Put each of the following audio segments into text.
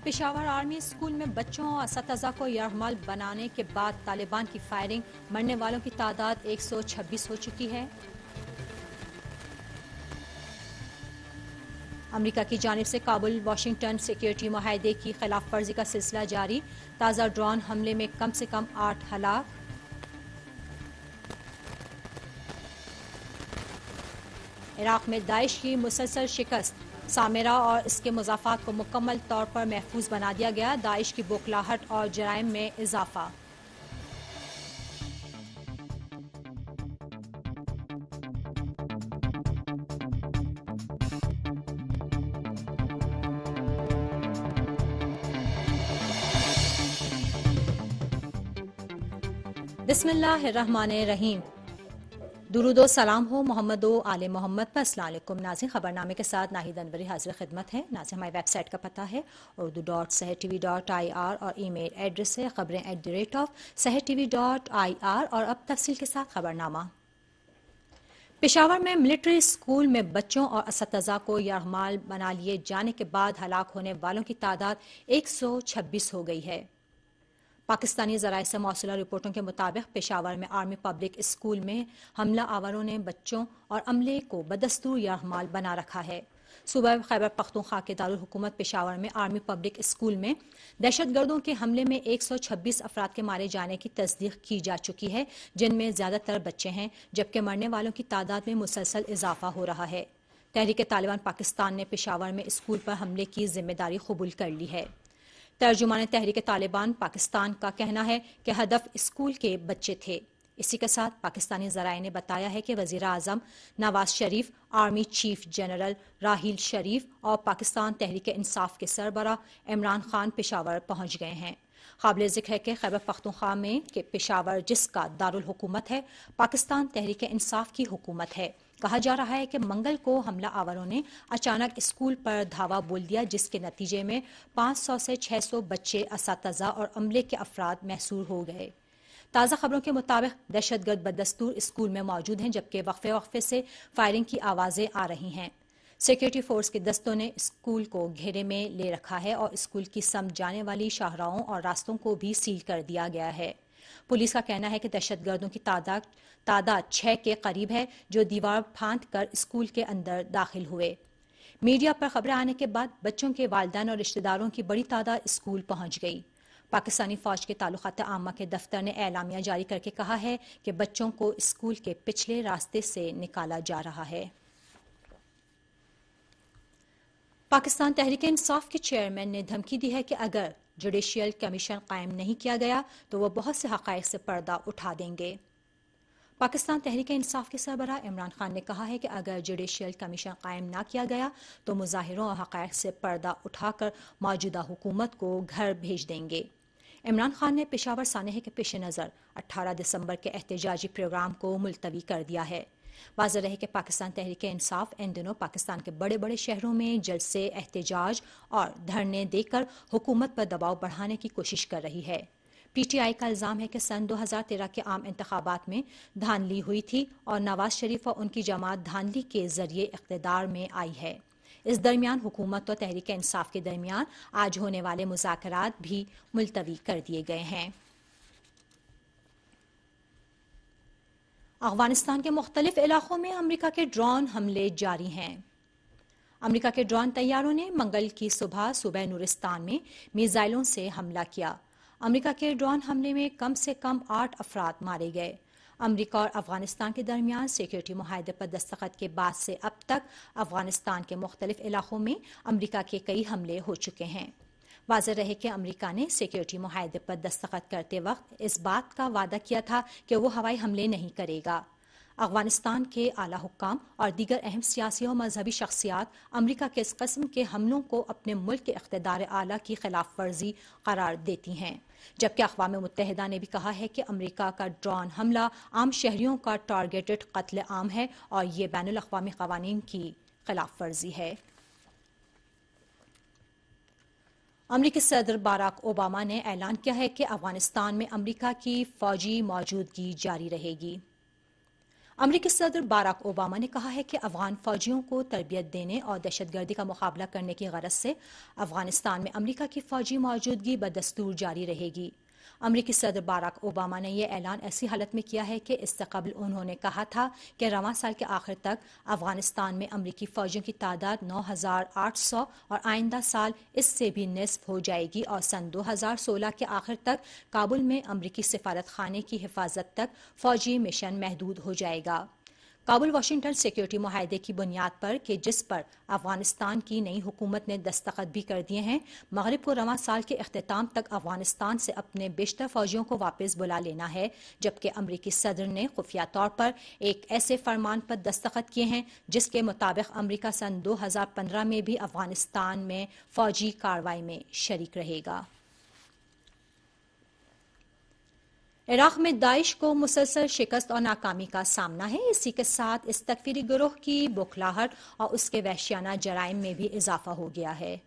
Peshawar army school میں بچوں اور اساتذہ کو یرغمال بنانے کے بعد طالبان کی فائرنگ، مرنے والوں کی تعداد 126 ہو چکی ہے۔ امریکہ کی جانب سے کابل واشنگٹن سیکیورٹی معاہدے کی خلاف ورزی کا سلسلہ جاری، تازہ ڈرون حملے میں کم سے کم 8 ہلاک۔ عراق میں داعش کی مسلسل شکست، سامرا اور اس کے مضافات کو مکمل طور پر محفوظ بنا دیا گیا، داعش کی بوکھلاہٹ اور جرائم میں اضافہ۔ بسم اللہ الرحمن الرحیم۔ درود و سلام ہو محمد و آل محمد پر۔ السلام علیکم ناظرین، خبرنامے کے ساتھ ناہید انوری حاضر خدمت ہے۔ ناظرین، ہماری ویب سائٹ کا پتہ ہے urdu.sahartv.ir اور ای میل ایڈریس ہے خبریں@sahartv.ir۔ اور اب تفصیل کے ساتھ خبرنامہ۔ پشاور میں ملٹری اسکول میں بچوں اور اساتذہ کو یرغمال بنا لیے جانے کے بعد ہلاک ہونے والوں کی تعداد 126 ہو گئی ہے۔ پاکستانی ذرائع سے موصولہ رپورٹوں کے مطابق پشاور میں آرمی پبلک اسکول میں حملہ آوروں نے بچوں اور عملے کو بدستور یرغمال بنا رکھا ہے۔ صوبہ خیبر پختونخوا کے دارالحکومت پشاور میں آرمی پبلک اسکول میں دہشت گردوں کے حملے میں 126 افراد کے مارے جانے کی تصدیق کی جا چکی ہے، جن میں زیادہ تر بچے ہیں، جبکہ مرنے والوں کی تعداد میں مسلسل اضافہ ہو رہا ہے۔ تحریک طالبان پاکستان نے پشاور میں اسکول پر حملے کی ذمہ داری قبول کر لی ہے۔ ترجمان تحریک طالبان پاکستان کا کہنا ہے کہ ہدف اسکول کے بچے تھے۔ اسی کے ساتھ پاکستانی ذرائع نے بتایا ہے کہ وزیر اعظم Nawaz Sharif, army chief general Raheel Sharif اور پاکستان تحریک انصاف کے سربراہ عمران خان پشاور پہنچ گئے ہیں۔ قابل ذکر ہے کہ خیبر پختونخوا میں کہ پشاور جس کا دارالحکومت ہے، پاکستان تحریک انصاف کی حکومت ہے۔ کہا جا رہا ہے کہ منگل کو حملہ آوروں نے اچانک اسکول پر دھاوا بول دیا، جس کے نتیجے میں 500 سے 600 بچے، اساتذہ اور عملے کے افراد محصور ہو گئے۔ تازہ خبروں کے مطابق دہشت گرد بدستور اسکول میں موجود ہیں، جبکہ وقفے وقفے سے فائرنگ کی آوازیں آ رہی ہیں۔ سیکورٹی فورس کے دستوں نے اسکول کو گھیرے میں لے رکھا ہے اور اسکول کی سمت جانے والی شاہراہوں اور راستوں کو بھی سیل کر دیا گیا ہے۔ پولیس کا کہنا ہے کہ دہشت گردوں کی تعداد 6 کے قریب ہے، جو دیوار پھاند کر اسکول کے اندر داخل ہوئے۔ میڈیا پر خبریں آنے کے بعد بچوں کے والدین اور رشتہ داروں کی بڑی تعداد اسکول پہنچ گئی۔ پاکستانی فوج کے تعلقات عامہ کے دفتر نے اعلامیہ جاری کر کے کہا ہے کہ بچوں کو اسکول کے پچھلے راستے سے نکالا جا رہا ہے۔ پاکستان تحریک انصاف کے چیئرمین نے دھمکی دی ہے کہ اگر جوڈیشل کمیشن قائم نہیں کیا گیا تو وہ بہت سے حقائق سے پردہ اٹھا دیں گے۔ پاکستان تحریک انصاف کے سربراہ عمران خان نے کہا ہے کہ اگر جوڈیشل کمیشن قائم نہ کیا گیا تو مظاہروں اور حقائق سے پردہ اٹھا کر موجودہ حکومت کو گھر بھیج دیں گے۔ عمران خان نے پشاور سانحے کے پیش نظر 18 دسمبر کے احتجاجی پروگرام کو ملتوی کر دیا ہے۔ واضح رہے کہ پاکستان تحریک انصاف ان دنوں پاکستان کے بڑے بڑے شہروں میں جلسے، احتجاج اور دھرنے دے کر حکومت پر دباؤ بڑھانے کی کوشش کر رہی ہے۔ پی ٹی آئی کا الزام ہے کہ سن 2013 کے عام انتخابات میں دھاندلی ہوئی تھی اور نواز شریف اور ان کی جماعت دھاندلی کے ذریعے اقتدار میں آئی ہے۔ اس درمیان حکومت اور تحریک انصاف کے درمیان آج ہونے والے مذاکرات بھی ملتوی کر دیے گئے ہیں۔ افغانستان کے مختلف علاقوں میں امریکہ کے ڈرون حملے جاری ہیں۔ امریکہ کے ڈرون طیاروں نے منگل کی صوبہ نورستان میں میزائلوں سے حملہ کیا۔ امریکہ کے ڈرون حملے میں کم سے کم 8 افراد مارے گئے۔ امریکہ اور افغانستان کے درمیان سیکورٹی معاہدے پر دستخط کے بعد سے اب تک افغانستان کے مختلف علاقوں میں امریکہ کے کئی حملے ہو چکے ہیں۔ واضح رہے کہ امریکہ نے سیکورٹی معاہدے پر دستخط کرتے وقت اس بات کا وعدہ کیا تھا کہ وہ ہوائی حملے نہیں کرے گا۔ افغانستان کے اعلیٰ حکام اور دیگر اہم سیاسی اور مذہبی شخصیات امریکہ کے اس قسم کے حملوں کو اپنے ملک کے اقتدار اعلیٰ کی خلاف ورزی قرار دیتی ہیں، جبکہ اقوام متحدہ نے بھی کہا ہے کہ امریکہ کا ڈرون حملہ عام شہریوں کا ٹارگیٹڈ قتل عام ہے اور یہ بین الاقوامی قوانین کی خلاف ورزی ہے۔ امریکی صدر باراک اوباما نے اعلان کیا ہے کہ افغانستان میں امریکہ کی فوجی موجودگی جاری رہے گی۔ امریکی صدر باراک اوباما نے کہا ہے کہ افغان فوجیوں کو تربیت دینے اور دہشت گردی کا مقابلہ کرنے کی غرض سے افغانستان میں امریکہ کی فوجی موجودگی بدستور جاری رہے گی۔ امریکی صدر باراک اوباما نے یہ اعلان ایسی حالت میں کیا ہے کہ اس سے قبل انہوں نے کہا تھا کہ رواں سال کے آخر تک افغانستان میں امریکی فوجیوں کی تعداد 9,800 اور آئندہ سال اس سے بھی نصف ہو جائے گی اور سن 2016 کے آخر تک کابل میں امریکی سفارت خانے کی حفاظت تک فوجی مشن محدود ہو جائے گا۔ کابل واشنگٹن سیکیورٹی معاہدے کی بنیاد پر کہ جس پر افغانستان کی نئی حکومت نے دستخط بھی کر دیے ہیں، مغرب کو رواں سال کے اختتام تک افغانستان سے اپنے بیشتر فوجیوں کو واپس بلا لینا ہے، جبکہ امریکی صدر نے خفیہ طور پر ایک ایسے فرمان پر دستخط کیے ہیں جس کے مطابق امریکہ سن 2015 میں بھی افغانستان میں فوجی کارروائی میں شریک رہے گا۔ عراق میں داعش کو مسلسل شکست اور ناکامی کا سامنا ہے، اسی کے ساتھ اس تکفیری گروہ کی بوکھلاہٹ اور اس کے وحشیانہ جرائم میں بھی اضافہ ہو گیا ہے۔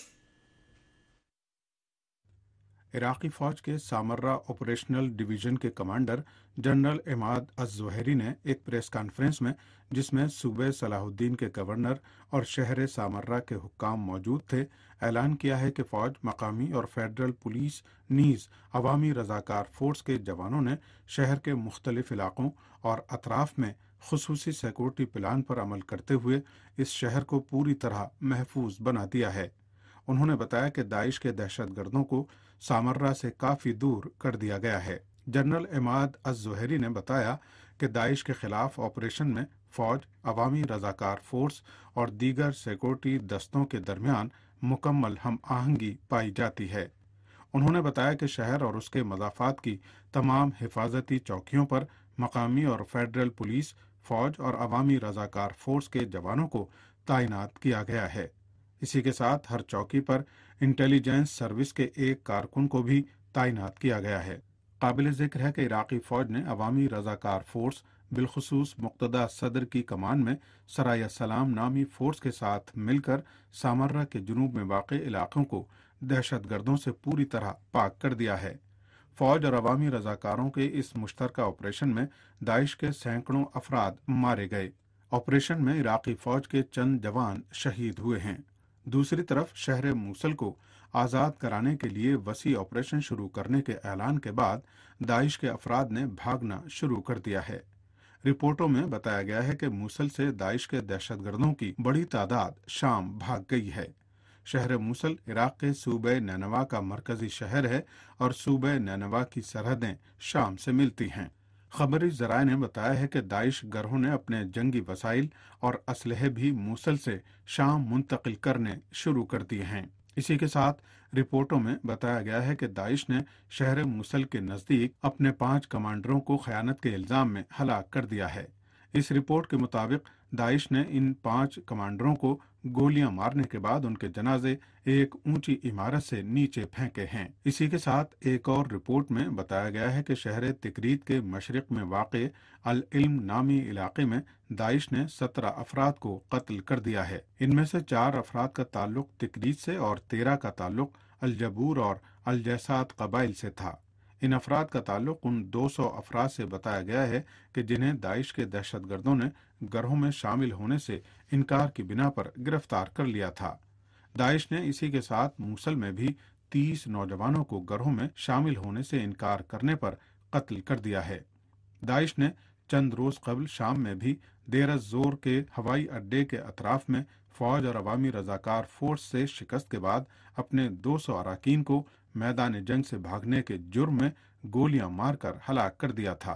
عراقی فوج کے سامرہ آپریشنل ڈویژن کے کمانڈر جنرل عماد الزوہری نے ایک پریس کانفرنس میں، جس میں صوبہ صلاح الدین کے گورنر اور شہر سامرہ کے حکام موجود تھے، اعلان کیا ہے کہ فوج، مقامی اور فیڈرل پولیس نیز عوامی رضاکار فورس کے جوانوں نے شہر کے مختلف علاقوں اور اطراف میں خصوصی سیکورٹی پلان پر عمل کرتے ہوئے اس شہر کو پوری طرح محفوظ بنا دیا ہے۔ انہوں نے بتایا کہ داعش کے دہشت گردوں کو سامرہ سے کافی دور کر دیا گیا ہے۔ جنرل عماد الزوہری نے بتایا کہ داعش کے خلاف آپریشن میں فوج، عوامی رضاکار فورس اور دیگر سیکورٹی دستوں کے درمیان مکمل ہم آہنگی پائی جاتی ہے۔ انہوں نے بتایا کہ شہر اور اس کے مضافات کی تمام حفاظتی چوکیوں پر مقامی اور فیڈرل پولیس، فوج اور عوامی رضاکار فورس کے جوانوں کو تعینات کیا گیا ہے۔ اسی کے ساتھ ہر چوکی پر انٹیلیجنس سروس کے ایک کارکن کو بھی تعینات کیا گیا ہے۔ قابل ذکر ہے کہ عراقی فوج نے عوامی رضاکار فورس، بالخصوص مقتدیٰ صدر کی کمان میں سرایہ سلام نامی فورس کے ساتھ مل کر سامرہ کے جنوب میں واقع علاقوں کو دہشت گردوں سے پوری طرح پاک کر دیا ہے۔ فوج اور عوامی رضاکاروں کے اس مشترکہ آپریشن میں داعش کے سینکڑوں افراد مارے گئے۔ آپریشن میں عراقی فوج کے چند جوان شہید ہوئے ہیں۔ دوسری طرف شہر موصل کو آزاد کرانے کے لیے وسیع آپریشن شروع کرنے کے اعلان کے بعد داعش کے افراد نے بھاگنا شروع کر دیا ہے۔ رپورٹوں میں بتایا گیا ہے کہ موصل سے داعش کے دہشت گردوں کی بڑی تعداد شام بھاگ گئی ہے۔ شہر موصل عراق کے صوبہ نینوا کا مرکزی شہر ہے اور صوبہ نینوا کی سرحدیں شام سے ملتی ہیں۔ خبری ذرائع نے بتایا ہے کہ داعش گروہ نے اپنے جنگی وسائل اور اسلحے بھی موصل سے شام منتقل کرنے شروع کر دیے ہیں۔ اسی کے ساتھ رپورٹوں میں بتایا گیا ہے کہ داعش نے شہر موصل کے نزدیک اپنے 5 کمانڈروں کو خیانت کے الزام میں ہلاک کر دیا ہے۔ اس رپورٹ کے مطابق داعش نے ان 5 کمانڈروں کو گولیاں مارنے کے بعد ان کے جنازے ایک اونچی عمارت سے نیچے پھینکے ہیں۔ اسی کے ساتھ ایک اور رپورٹ میں بتایا گیا ہے کہ شہر تکریت کے مشرق میں واقع العلم نامی علاقے میں داعش نے 17 افراد کو قتل کر دیا ہے۔ ان میں سے 4 افراد کا تعلق تکریت سے اور 13 کا تعلق الجبور اور الجیسات قبائل سے تھا۔ ان افراد کا تعلق ان 200 افراد سے بتایا گیا ہے کہ جنہیں داعش کے دہشت گردوں نے گروہ میں شامل ہونے سے انکار کی بنا پر گرفتار کر لیا تھا۔ داعش نے اسی کے ساتھ موصل میں بھی 30 نوجوانوں کو گروہ میں شامل ہونے سے انکار کرنے پر قتل کر دیا ہے۔ داعش نے چند روز قبل شام میں بھی دیر الزور کے ہوائی اڈے کے اطراف میں فوج اور عوامی رضاکار فورس سے شکست کے بعد اپنے 200 اراکین کو میدان جنگ سے بھاگنے کے جرم میں گولیاں مار کر ہلاک کر دیا تھا۔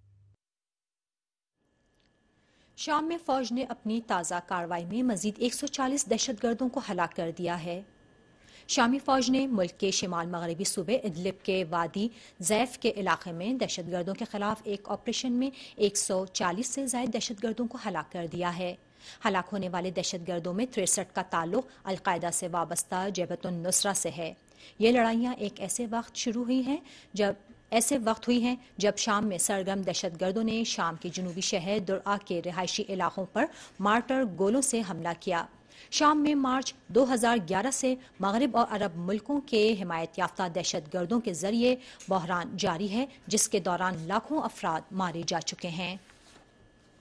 شام میں فوج نے اپنی تازہ کارروائی میں مزید 140 دہشت گردوں کو ہلاک کر دیا ہے۔ شامی فوج نے ملک کے شمال مغربی صوبے ادلب کے وادی زیف کے علاقے میں دہشت گردوں کے خلاف ایک آپریشن میں 140 سے زائد دہشت گردوں کو ہلاک کر دیا ہے۔ ہلاک ہونے والے دہشت گردوں میں 63 کا تعلق القاعدہ سے وابستہ جبہت النصرہ سے ہے۔ یہ لڑائیاں ایسے وقت ہوئی ہیں جب شام میں سرگرم دہشت گردوں نے شام کے جنوبی شہر درعا کے رہائشی علاقوں پر مارٹر گولوں سے حملہ کیا۔ شام میں مارچ 2011 سے مغرب اور عرب ملکوں کے حمایت یافتہ دہشت گردوں کے ذریعے بحران جاری ہے، جس کے دوران لاکھوں افراد مارے جا چکے ہیں۔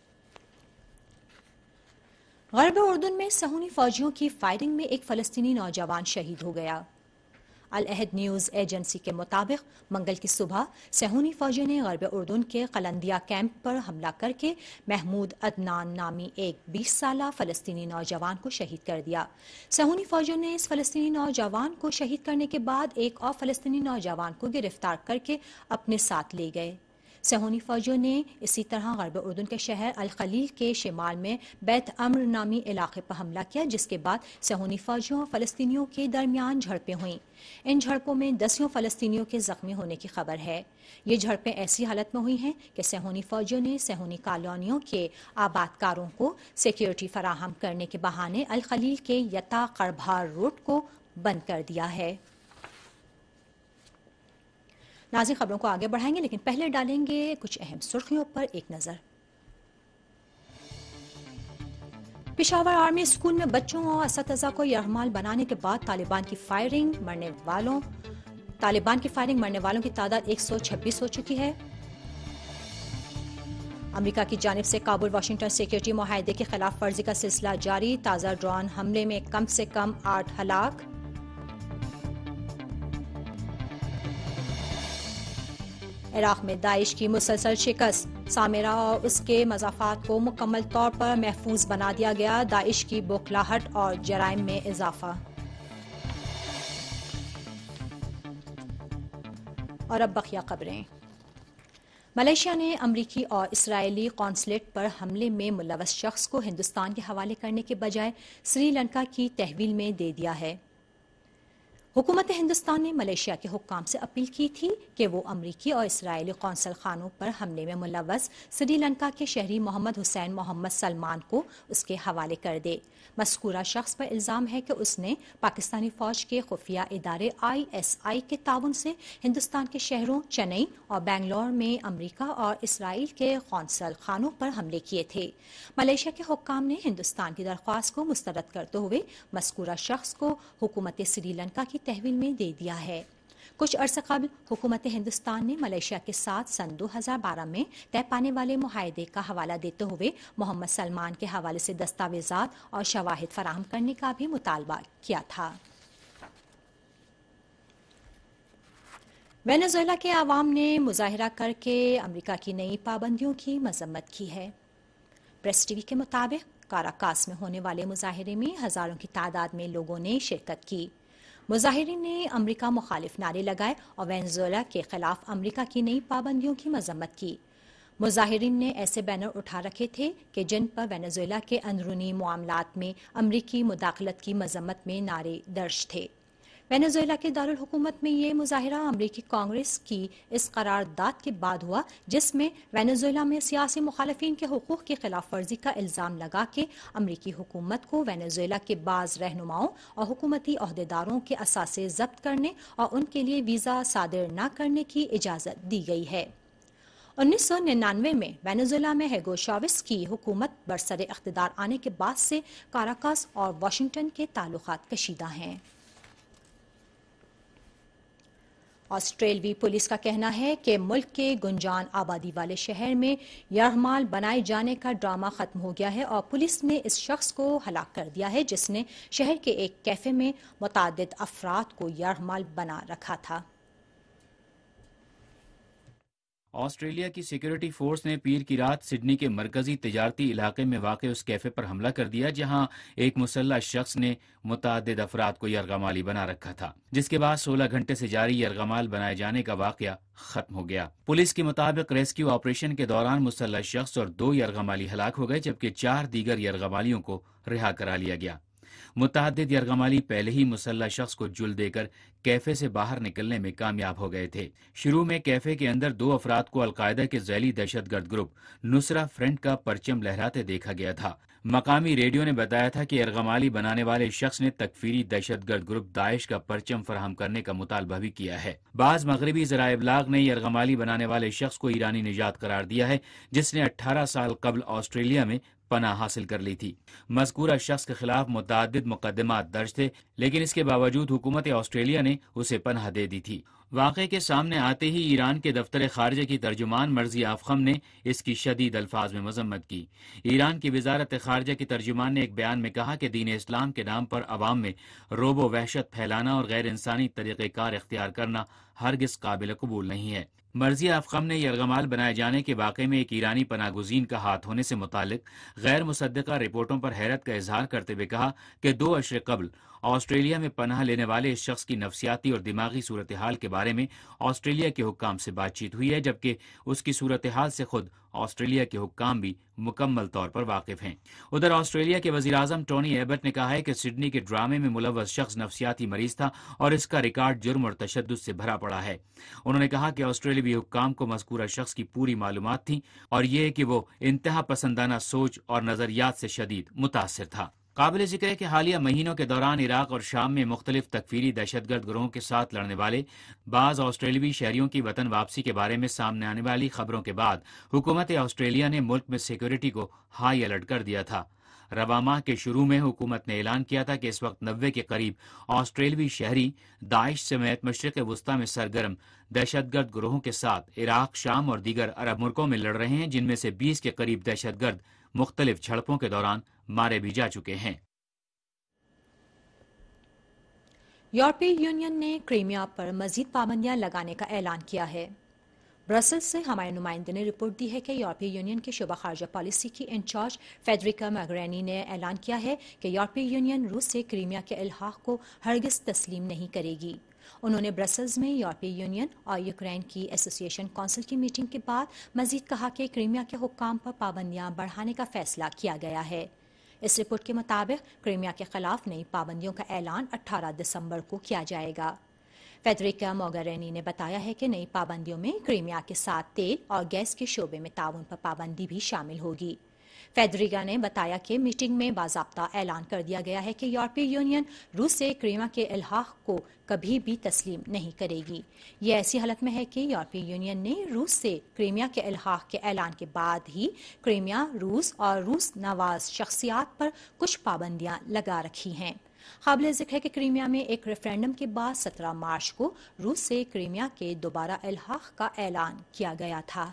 غرب اردن میں صہیونی فوجیوں کی فائرنگ میں ایک فلسطینی نوجوان شہید ہو گیا۔ العہد نیوز ایجنسی کے مطابق منگل کی صبح صہیونی فوجیوں نے غرب اردن کے قلندیہ کیمپ پر حملہ کر کے محمود عدنان نامی ایک 20 سالہ فلسطینی نوجوان کو شہید کر دیا۔ صہیونی فوجیوں نے اس فلسطینی نوجوان کو شہید کرنے کے بعد ایک اور فلسطینی نوجوان کو گرفتار کر کے اپنے ساتھ لے گئے۔ صہیونی فوجیوں نے اسی طرح غرب اردن کے شہر الخلیل کے شمال میں بیت امر نامی علاقے پر حملہ کیا، جس کے بعد صہیونی فوجیوں اور فلسطینیوں کے درمیان جھڑپیں ہوئیں۔ ان جھڑپوں میں 10 فلسطینیوں کے زخمی ہونے کی خبر ہے۔ یہ جھڑپیں ایسی حالت میں ہوئی ہیں کہ صہیونی فوجیوں نے صہیونی کالونیوں کے آباد کاروں کو سیکیورٹی فراہم کرنے کے بہانے الخلیل کے یتا قربھار روڈ کو بند کر دیا ہے۔ ناظرین، خبروں کو آگے بڑھائیں گے لیکن پہلے ڈالیں گے کچھ اہم سرخیوں پر ایک نظر۔ پشاور آرمی اسکول میں بچوں اور اساتذہ کو یرغمال بنانے کے بعد طالبان کی فائرنگ مرنے والوں کی تعداد 126 ہو چکی ہے۔ امریکہ کی جانب سے کابل واشنگٹن سیکیورٹی معاہدے کی خلاف ورزی کا سلسلہ جاری، تازہ ڈرون حملے میں کم سے کم 8 ہلاک۔ عراق میں داعش کی مسلسل شکست، سامرا اور اس کے مضافات کو مکمل طور پر محفوظ بنا دیا گیا، داعش کی بوکھلاہٹ اور جرائم میں اضافہ۔ اور اب بقیہ خبریں۔ ملائیشیا نے امریکی اور اسرائیلی قونصلیٹ پر حملے میں ملوث شخص کو ہندوستان کے حوالے کرنے کے بجائے سری لنکا کی تحویل میں دے دیا ہے۔ حکومت ہندوستان نے ملائیشیا کے حکام سے اپیل کی تھی کہ وہ امریکی اور اسرائیلی قونصل خانوں پر حملے میں ملوث سری لنکا کے شہری محمد حسین محمد سلمان کو اس کے حوالے کر دے۔ مذکورہ شخص پر الزام ہے کہ اس نے پاکستانی فوج کے خفیہ ادارے ISI کے تعاون سے ہندوستان کے شہروں چنئی اور بنگلور میں امریکہ اور اسرائیل کے قونصل خانوں پر حملے کیے تھے۔ ملائیشیا کے حکام نے ہندوستان کی درخواست کو مسترد کرتے ہوئے مذکورہ شخص کو حکومت سری لنکا کی تحویل میں دے دیا ہے۔ کچھ عرصہ قبل حکومت ہندوستان نے ملائیشیا کے ساتھ سن 2012 میں طے پانے والے معاہدے کا حوالہ دیتے ہوئے محمد سلمان کے حوالے سے دستاویزات اور شواہد فراہم کرنے کا بھی مطالبہ کیا تھا۔ وینزویلا کے عوام نے مظاہرہ کر کے امریکہ کی نئی پابندیوں کی مذمت کی ہے۔ پریس ٹی وی کے مطابق کاراکاس میں ہونے والے مظاہرے میں ہزاروں کی تعداد میں لوگوں نے شرکت کی۔ مظاہرین نے امریکہ مخالف نعرے لگائے اور وینزویلا کے خلاف امریکہ کی نئی پابندیوں کی مذمت کی۔ مظاہرین نے ایسے بینر اٹھا رکھے تھے کہ جن پر وینزویلا کے اندرونی معاملات میں امریکی مداخلت کی مذمت میں نعرے درج تھے۔ وینزویلا کے دارالحکومت میں یہ مظاہرہ امریکی کانگریس کی اس قرارداد کے بعد ہوا جس میں وینزویلا میں سیاسی مخالفین کے حقوق کی خلاف ورزی کا الزام لگا کے امریکی حکومت کو وینزویلا کے بعض رہنماؤں اور حکومتی عہدیداروں کے اثاثے ضبط کرنے اور ان کے لیے ویزا صادر نہ کرنے کی اجازت دی گئی ہے۔ 1999 میں وینزویلا میں ہیگو چاویز کی حکومت برسر اقتدار آنے کے بعد سے کاراکاس اور واشنگٹن کے تعلقات کشیدہ ہیں۔ آسٹریلوی پولیس کا کہنا ہے کہ ملک کے گنجان آبادی والے شہر میں یرغمال بنائے جانے کا ڈرامہ ختم ہو گیا ہے اور پولیس نے اس شخص کو ہلاک کر دیا ہے جس نے شہر کے ایک کیفے میں متعدد افراد کو یرغمال بنا رکھا تھا۔ آسٹریلیا کی سیکیورٹی فورس نے پیر کی رات سڈنی کے مرکزی تجارتی علاقے میں واقع اس کیفے پر حملہ کر دیا جہاں ایک مسلح شخص نے متعدد افراد کو یرغمالی بنا رکھا تھا، جس کے بعد 16 گھنٹے سے جاری یرغمال بنائے جانے کا واقعہ ختم ہو گیا۔ پولیس کے مطابق ریسکیو آپریشن کے دوران مسلح شخص اور 2 یرغمالی ہلاک ہو گئے جبکہ 4 دیگر یرغمالیوں کو رہا کرا لیا گیا۔ متعدد یرغمالی پہلے ہی مسلح شخص کو جل دے کر کیفے سے باہر نکلنے میں کامیاب ہو گئے تھے۔ شروع میں کیفے کے اندر 2 افراد کو القاعدہ کے ذیلی دہشت گرد گروپ نصرہ فرنٹ کا پرچم لہراتے دیکھا گیا تھا۔ مقامی ریڈیو نے بتایا تھا کہ یرغمالی بنانے والے شخص نے تکفیری دہشت گرد گروپ داعش کا پرچم فراہم کرنے کا مطالبہ بھی کیا ہے۔ بعض مغربی ذرائع ابلاغ نے یرغمالی بنانے والے شخص کو ایرانی نژاد قرار دیا ہے جس نے 18 سال قبل آسٹریلیا میں پناہ حاصل کر لی تھی۔ مذکورہ شخص کے خلاف متعدد مقدمات درج تھے لیکن اس کے باوجود حکومت آسٹریلیا نے اسے پناہ دے دی تھی۔ واقعے کے سامنے آتے ہی ایران کے دفتر خارجہ کی ترجمان مرضی افخم نے اس کی شدید الفاظ میں مذمت کی۔ ایران کی وزارت خارجہ کی ترجمان نے ایک بیان میں کہا کہ دین اسلام کے نام پر عوام میں رعب و وحشت پھیلانا اور غیر انسانی طریقہ کار اختیار کرنا ہرگز قابل قبول نہیں ہے۔ مرضی افخم نے یرغمال بنائے جانے کے واقعے میں ایک ایرانی پناہ گزین کا ہاتھ ہونے سے متعلق غیر مصدقہ رپورٹوں پر حیرت کا اظہار کرتے ہوئے کہا کہ 2 اشرے قبل آسٹریلیا میں پناہ لینے والے اس شخص کی نفسیاتی اور دماغی صورتحال کے بارے میں آسٹریلیا کے حکام سے بات چیت ہوئی ہے، جبکہ اس کی صورتحال سے خود آسٹریلیا کے حکام بھی مکمل طور پر واقف ہیں۔ ادھر آسٹریلیا کے وزیراعظم ٹونی ایبٹ نے کہا ہے کہ سڈنی کے ڈرامے میں ملوث شخص نفسیاتی مریض تھا اور اس کا ریکارڈ جرم اور تشدد سے بھرا پڑا ہے۔ انہوں نے کہا کہ آسٹریلوی حکام کو مذکورہ شخص کی پوری معلومات تھیں اور یہ کہ وہ انتہا پسندانہ سوچ اور نظریات سے شدید متاثر تھا۔ قابل ذکر ہے کہ حالیہ مہینوں کے دوران عراق اور شام میں مختلف تکفیری دہشت گرد گروہوں کے ساتھ لڑنے والے بعض آسٹریلوی شہریوں کی وطن واپسی کے بارے میں سامنے آنے والی خبروں کے بعد حکومت آسٹریلیا نے ملک میں سیکورٹی کو ہائی الرٹ کر دیا تھا۔ رواں ماہ کے شروع میں حکومت نے اعلان کیا تھا کہ اس وقت 90 کے قریب آسٹریلوی شہری داعش سمیت مشرق وسطی میں سرگرم دہشت گرد گروہوں کے ساتھ عراق، شام اور دیگر عرب ملکوں میں لڑ رہے ہیں، جن میں سے 20 کے قریب دہشت گرد مختلف جھڑپوں کے دوران مارے بھی جا چکے ہیں۔ یورپی یونین نے کریمیا پر مزید پابندیاں لگانے کا اعلان کیا ہے۔ برسلز سے ہمارے نمائندے نے رپورٹ دی ہے کہ یورپی یونین کے شعبہ خارجہ پالیسی کی انچارج فیڈریکا موگرینی نے اعلان کیا ہے کہ یورپی یونین روس سے کریمیا کے الحاق کو ہرگز تسلیم نہیں کرے گی۔ انہوں نے برسلز میں یورپی یونین اور یوکرین کی ایسوسی ایشن کونسل کی میٹنگ کے بعد مزید کہا کہ کریمیا کے حکام پر پابندیاں بڑھانے کا فیصلہ کیا گیا ہے۔ اس رپورٹ کے مطابق کریمیا کے خلاف نئی پابندیوں کا اعلان 18 دسمبر کو کیا جائے گا۔ فیڈریکا موگرینی نے بتایا ہے کہ نئی پابندیوں میں کریمیا کے ساتھ تیل اور گیس کے شعبے میں تعاون پر پابندی بھی شامل ہوگی۔ فیڈریکا نے بتایا کہ میٹنگ میں باضابطہ اعلان کر دیا گیا ہے کہ یورپی یونین روس سے کریمیا کے الحاق کو کبھی بھی تسلیم نہیں کرے گی۔ یہ ایسی حالت میں ہے کہ یورپی یونین نے روس سے کریمیا کے الحاق کے اعلان کے بعد ہی کریمیا، روس اور روس نواز شخصیات پر کچھ پابندیاں لگا رکھی ہیں۔ قابل ذکر ہے کہ کریمیا میں ایک ریفرینڈم کے بعد 17 مارچ کو روس سے کریمیا کے دوبارہ الحاق کا اعلان کیا گیا تھا۔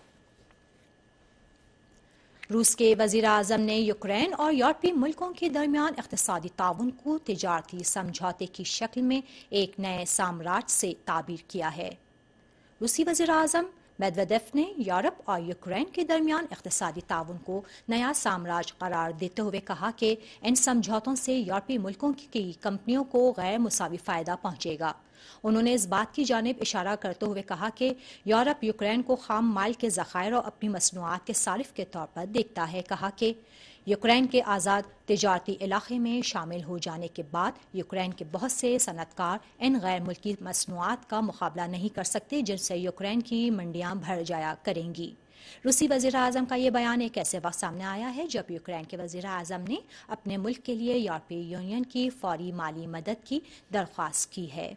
روس کے وزیر اعظم نے یوکرین اور یورپی ملکوں کے درمیان اقتصادی تعاون کو تجارتی سمجھوتے کی شکل میں ایک نئے سامراج سے تعبیر کیا ہے۔ روسی وزیر اعظم میدویدیف نے یورپ اور یوکرین کے درمیان اقتصادی تعاون کو نیا سامراج قرار دیتے ہوئے کہا کہ ان سمجھوتوں سے یورپی ملکوں کی کمپنیوں کو غیر مساوی فائدہ پہنچے گا۔ انہوں نے اس بات کی جانب اشارہ کرتے ہوئے کہا کہ یورپ یوکرین کو خام مال کے ذخائر اور اپنی مصنوعات کے صارف کے طور پر دیکھتا ہے۔ کہا کہ یوکرین کے آزاد تجارتی علاقے میں شامل ہو جانے کے بعد یوکرین کے بہت سے صنعت کار ان غیر ملکی مصنوعات کا مقابلہ نہیں کر سکتے جن سے یوکرین کی منڈیاں بھر جایا کریں گی۔ روسی وزیر اعظم کا یہ بیان ایک ایسے وقت سامنے آیا ہے جب یوکرین کے وزیر اعظم نے اپنے ملک کے لیے یورپی یونین کی فوری مالی مدد کی درخواست کی ہے۔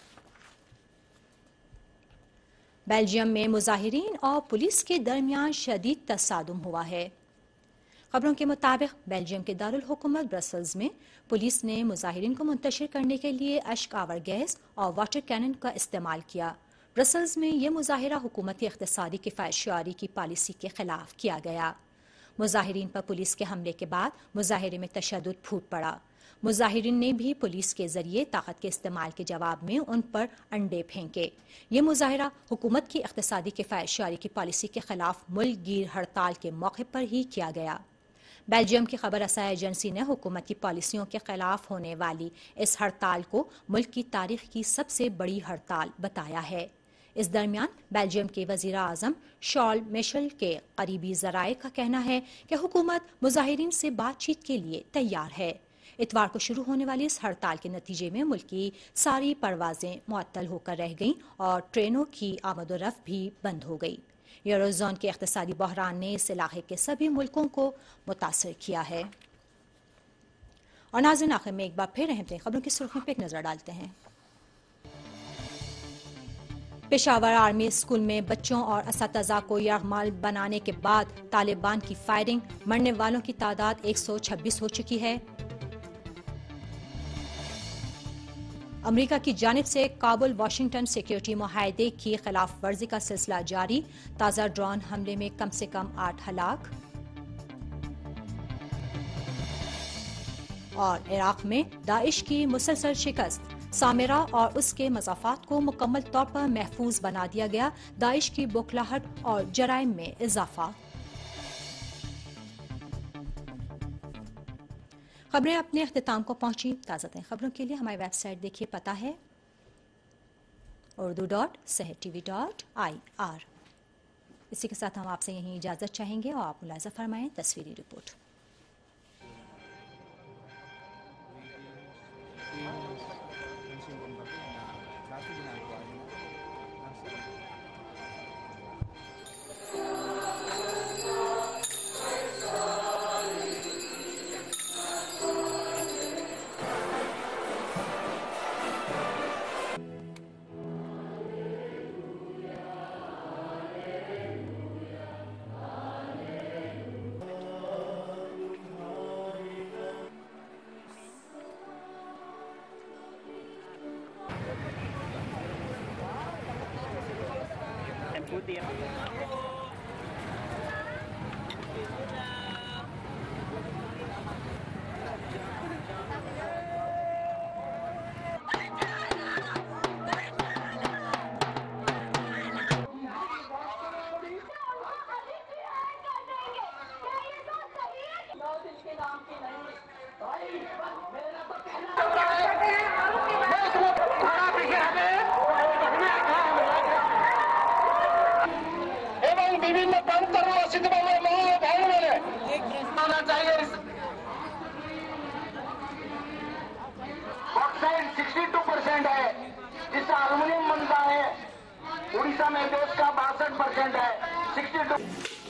بیلجیم میں مظاہرین اور پولیس کے درمیان شدید تصادم ہوا ہے۔ خبروں کے مطابق بیلجیم کے دارالحکومت برسلز میں پولیس نے مظاہرین کو منتشر کرنے کے لیے اشک آور گیس اور واٹر کینن کا استعمال کیا۔ برسلز میں یہ مظاہرہ حکومتی اقتصادی کفایت شعاری کی پالیسی کے خلاف کیا گیا۔ مظاہرین پر پولیس کے حملے کے بعد مظاہرے میں تشدد پھوٹ پڑا۔ مظاہرین نے بھی پولیس کے ذریعے طاقت کے استعمال کے جواب میں ان پر انڈے پھینکے۔ یہ مظاہرہ حکومت کی اقتصادی کفایت شعاری کی پالیسی کے خلاف ملک گیر ہڑتال کے موقع پر ہی کیا گیا۔ بیلجیم کی خبر رساں ایجنسی نے حکومت کی پالیسیوں کے خلاف ہونے والی اس ہڑتال کو ملک کی تاریخ کی سب سے بڑی ہڑتال بتایا ہے۔ اس درمیان بیلجیم کے وزیر اعظم شارل میشل کے قریبی ذرائع کا کہنا ہے کہ حکومت مظاہرین سے بات چیت کے لیے تیار ہے۔ اتوار کو شروع ہونے والی اس ہڑتال کے نتیجے میں ملک کی ساری پروازیں معطل ہو کر رہ گئیں اور ٹرینوں کی آمد و رفت بھی بند ہو گئی۔ یوروزون کے اقتصادی بحران نے اس علاقے کے سبھی ملکوں کو متاثر کیا ہے۔ اور ناظرین، آخر میں ایک بار پھر اہم خبروں کی سرخیوں پہ ایک نظر ڈالتے ہیں۔ پشاور آرمی اسکول میں بچوں اور اساتذہ کو یرغمال بنانے کے بعد طالبان کی فائرنگ، مرنے والوں کی تعداد 126 ہو چکی ہے۔ امریکہ کی جانب سے کابل واشنگٹن سیکیورٹی معاہدے کی خلاف ورزی کا سلسلہ جاری، تازہ ڈرون حملے میں کم سے کم 8 ہلاک۔ اور عراق میں داعش کی مسلسل شکست، سامرا اور اس کے مضافات کو مکمل طور پر محفوظ بنا دیا گیا، داعش کی بوکھلاہٹ اور جرائم میں اضافہ۔ خبریں اپنے اختتام کو پہنچی، تازہ ترین خبروں کے لیے ہماری ویب سائٹ دیکھیے، پتہ ہے urdu.sehtv.ir۔ اسی کے ساتھ ہم آپ سے یہیں اجازت چاہیں گے اور آپ ملاحظہ فرمائیں تصویری رپورٹ۔ آکسائڈ 62% ہے، جس سے الومینیم بنتا ہے، اڑیسہ میں دیش کا 62% ہے، 62